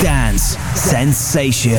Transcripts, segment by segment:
Dance Sensation.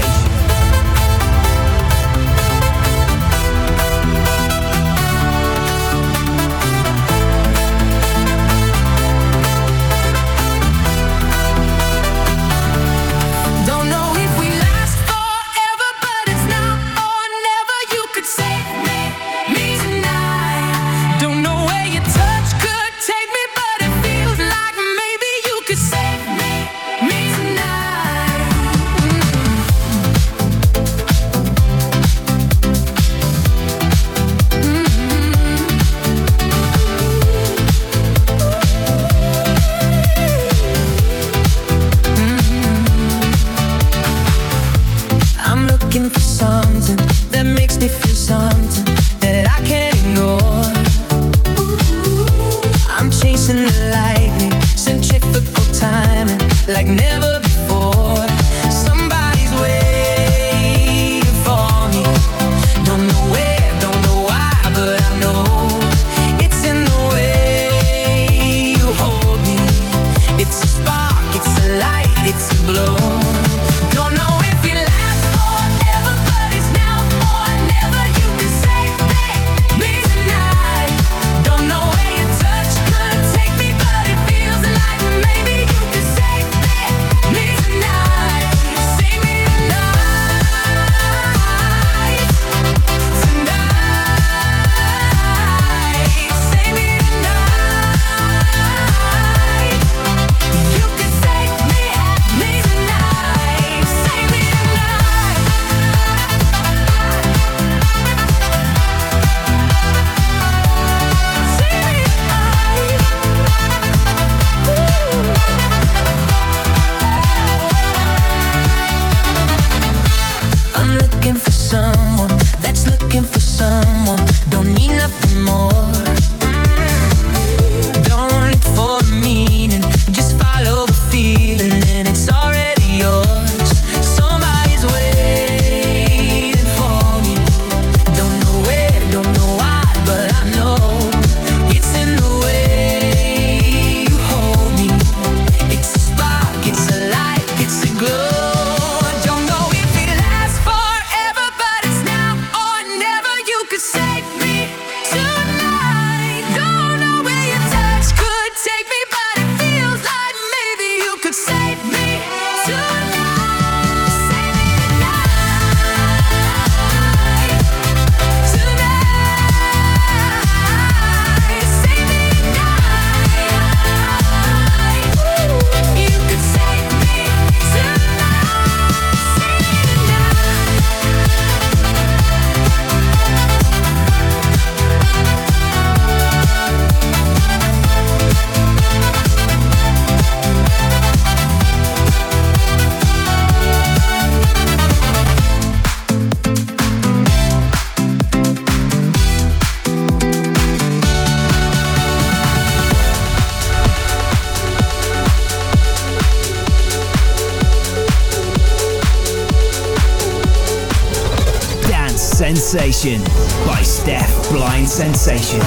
Sensation by Steph Blind Sensation.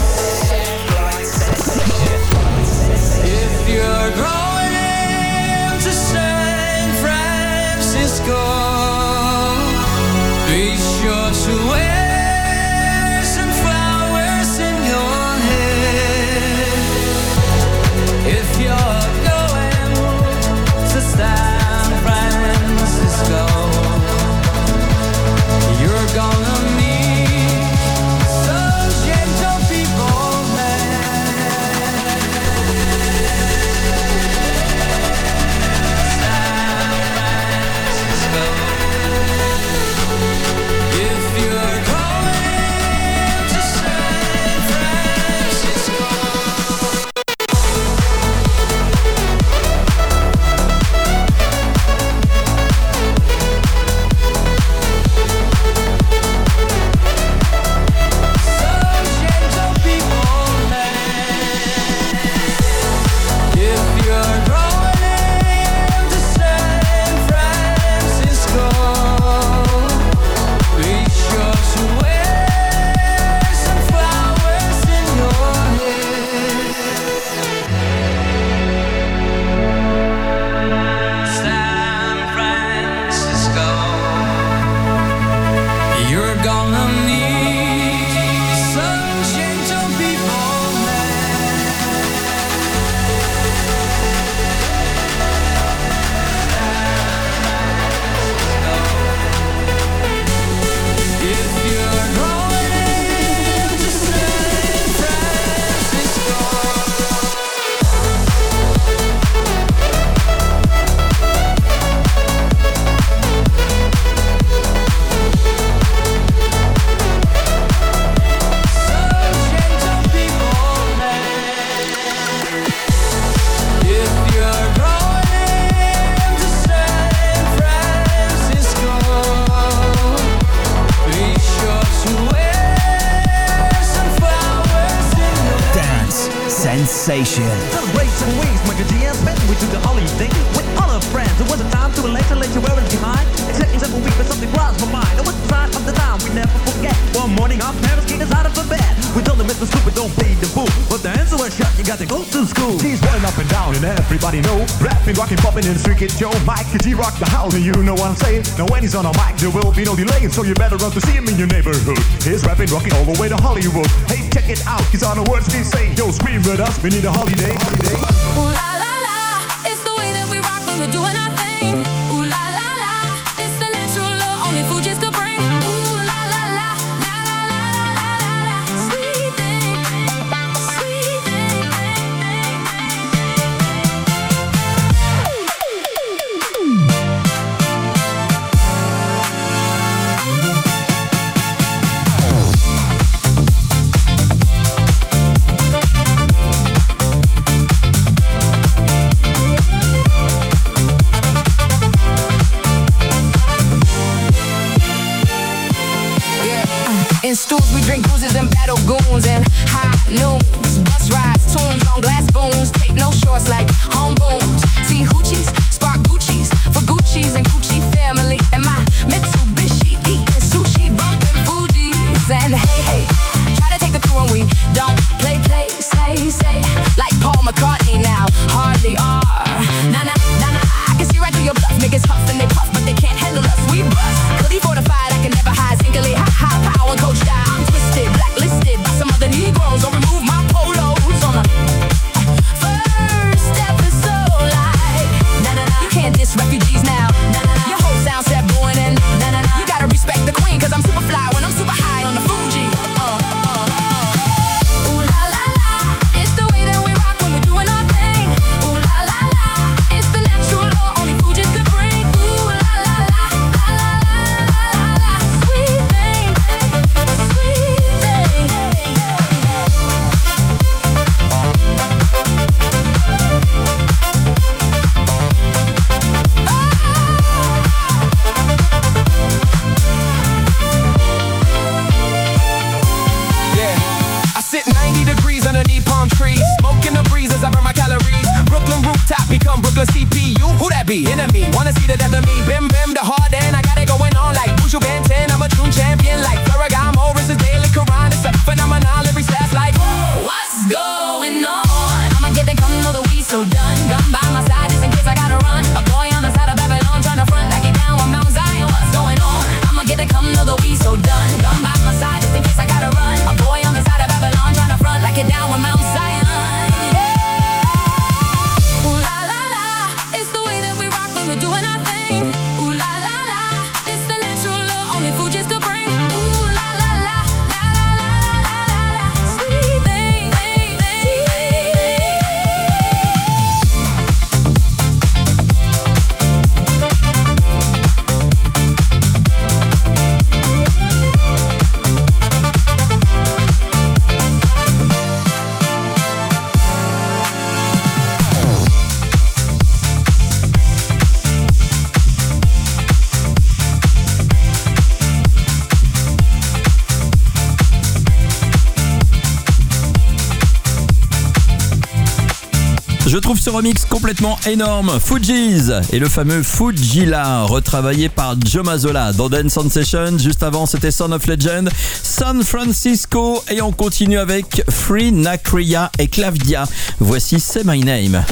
If you're going to San Francisco, be sure to wear some flowers in your hair. If you're going to San Francisco, you're gonna meet some gentle people there. Sensation. Celebration weeks, Michael G and Spencer, we do the holiday with all our friends. It was a time to relate and let you wear it behind. Exactly 7 weeks, but something crossed my mind. It was the sign of the time we never forget. One morning our parents kicked us out of the bed. We told them Mr. Stupid, don't be the fool. But the answer was shut, you got to go to school. He's rolling up and down and everybody know. Rapping, rocking, popping in the street kid Joe. Michael G rock the house and you know what I'm saying. Now when he's on a mic there will be no delay. So you better run to see him in your neighborhood. He's rapping, rocking all the way to Hollywood. Hey, check it out, he's on the words he's saying. Yo, scream with us, we need a holiday. Ooh la la la, it's the way that we rock when we're doing our thing. Ooh la la la, it's the natural law only Fugees could bring. Ooh la la la, la la la la la la, sweet thing, sweet thing. In stools we drink bruises and battle goons and high noons, bus rides, tunes on glass spoons, take no shorts like home booms. See hoochies, spark Gucci's for Gucci's and Gucci family. And my Mitsubishi eating sushi, bumping Fugees. And hey, hey, try to take the crew and we don't play, say, like Paul McCartney now, hardly are. Nah, nah, nah, nah, I can see right through your bluff. Niggas huff and they puff, but they can't handle us, we bust. Clearly fortified, I can never hide, singly, ha, ha, power and coach style. I'm twisted, blacklisted by some other Negroes. Don't remove my polos on the first episode, like, nah, nah, nah. You can't diss refugees now, nah, nah, nah. Your whole sound set booing and nah, nah, nah. You gotta respect the queen, cause I'm super fly when I'm super high on the Fuji. Ooh la la la, it's the way that we rock when we're doing our thing. Ooh la la la, it's the natural law only Fugees could bring. Ooh la la la, la la la la la, sweet thing, sweet thing. I sit 90 degrees underneath palm trees, smoking the breeze as I burn my calories. Brooklyn rooftop become Brooklyn CPU. Who that be? Enemy. Wanna see the death of me? Bim bim the hard end. I got it going on like Buju Banton. I'm a true champion like Ferragamo. This is daily Quran. It's a phenomenon. Every stats like What's going on? I'ma get the come, know the we so done. Gun by my side just in case I gotta run. A boy on the side of Babylon trying to front like it down on Mount Zion. What's going on? I'ma get the come, know the we so done. Gun by my side just in case I gotta run. A boy on the side of Babylon trying to front like it down on Mount Zion. Yeah. Ooh la la la, it's the way that we rock when we're doing our thing. Ooh la la la, it's the natural law only Fugees could bring. Ooh la la la, la la la la la la, sweet thing, thing, thing. Je trouve ce remix complètement énorme. Fugees et le fameux Fujila, retravaillé par Joe Mazzola dans Dance Sensation. Juste avant, c'était Son of Legend, San Francisco, et on continue avec Free Nakria et Clavdia. Voici Say My Name.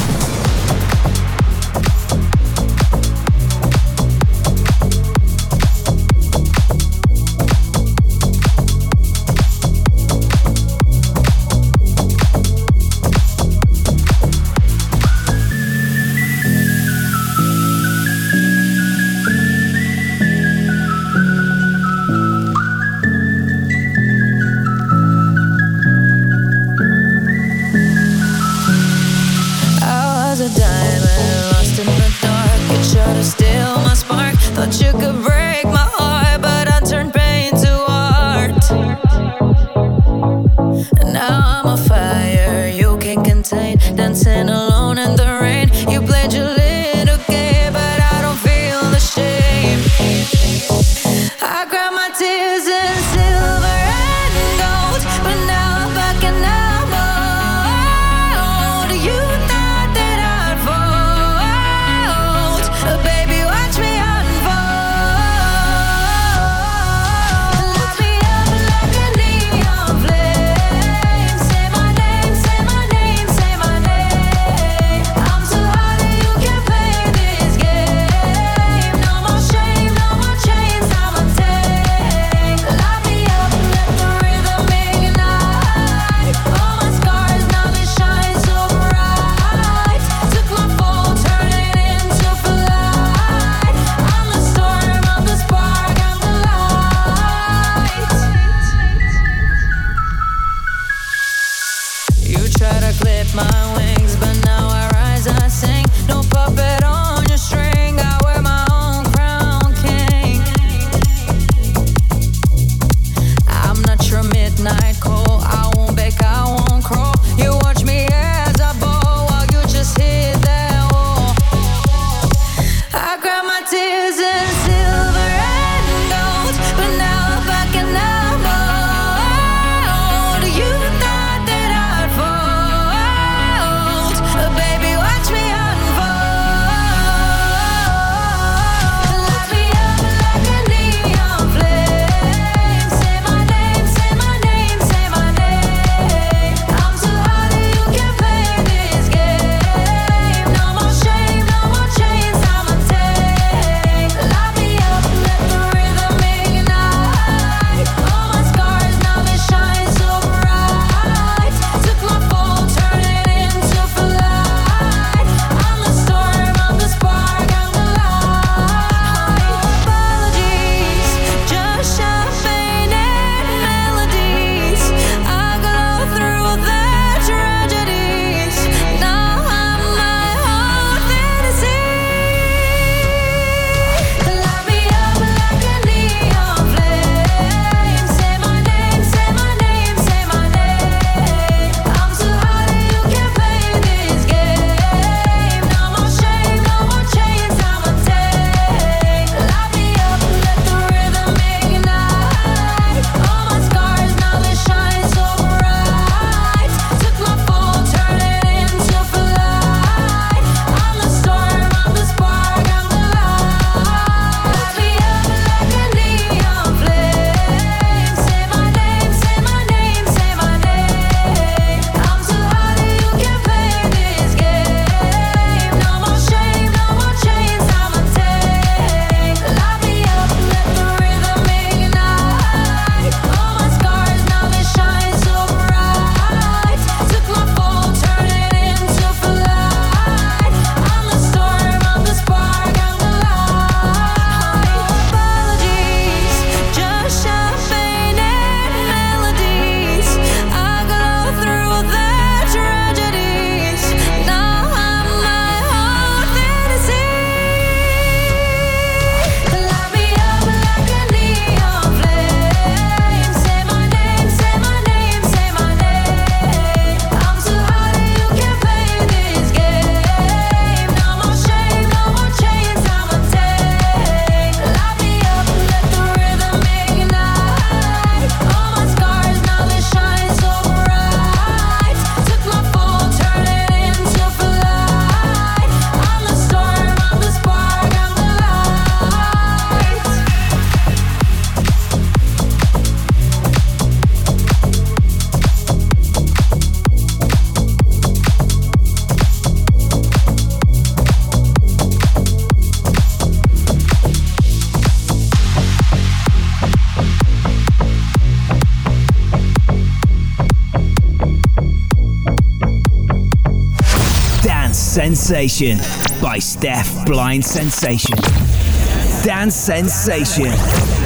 Sensation by Steph Blind Sensation. Dance Sensation.